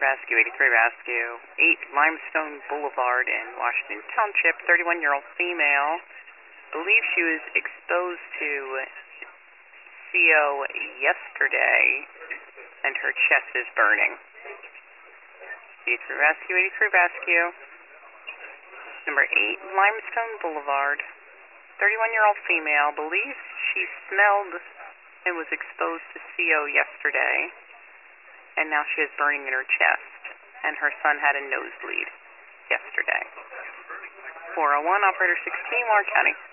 Rescue, 83 Rescue, 8 Limestone Boulevard in Washington Township, 31-year-old female. Believe she was exposed to CO yesterday, and her chest is burning. 83 Rescue, 83 Rescue. Number 8 Limestone Boulevard, 31-year-old female. Believes she smelled and was exposed to CO yesterday, and now she has burning in her chest, and her son had a nosebleed yesterday. 401, Operator 16, Warren County.